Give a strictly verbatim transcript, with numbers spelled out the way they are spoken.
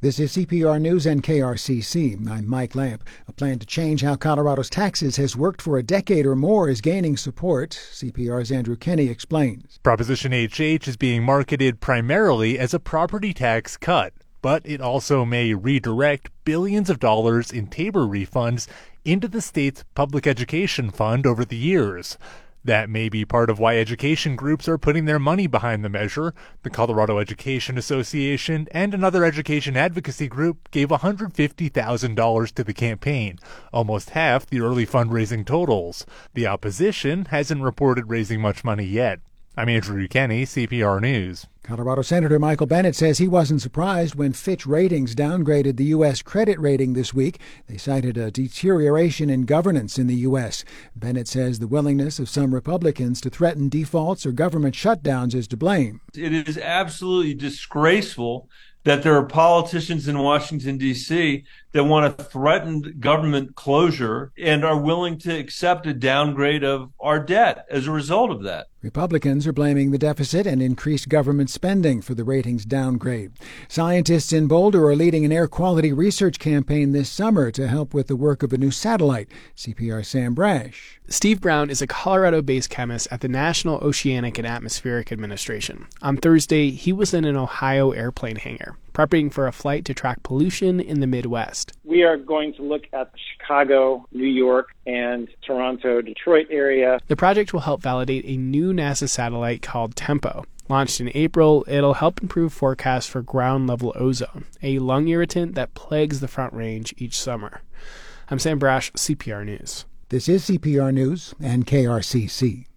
This is C P R News and K R C C. I'm Mike Lamp. A plan to change how Colorado's taxes has worked for a decade or more is gaining support. C P R's Andrew Kenney explains. Proposition H H is being marketed primarily as a property tax cut, but it also may redirect billions of dollars in Tabor refunds into the state's public education fund over the years. That may be part of why education groups are putting their money behind the measure. The Colorado Education Association and another education advocacy group gave one hundred fifty thousand dollars to the campaign, almost half the early fundraising totals. The opposition hasn't reported raising much money yet. I'm Andrew Kenney, C P R News. Colorado Senator Michael Bennet says he wasn't surprised when Fitch Ratings downgraded the U S credit rating this week. They cited a deterioration in governance in the U S. Bennet says the willingness of some Republicans to threaten defaults or government shutdowns is to blame. It is absolutely disgraceful that there are politicians in Washington, D C that want to threaten government closure and are willing to accept a downgrade of our debt as a result of that. Republicans are blaming the deficit and increased government spending for the ratings downgrade. Scientists in Boulder are leading an air quality research campaign this summer to help with the work of a new satellite. C P R's Sam Brash. Steve Brown is a Colorado-based chemist at the National Oceanic and Atmospheric Administration. On Thursday, he was in an Ohio airplane hangar, prepping for a flight to track pollution in the Midwest. We are going to look at the Chicago, New York, and Toronto, Detroit area. The project will help validate a new NASA satellite called TEMPO. Launched in April, it'll help improve forecasts for ground-level ozone, a lung irritant that plagues the Front Range each summer. I'm Sam Brash, C P R News. This is C P R News and K R C C.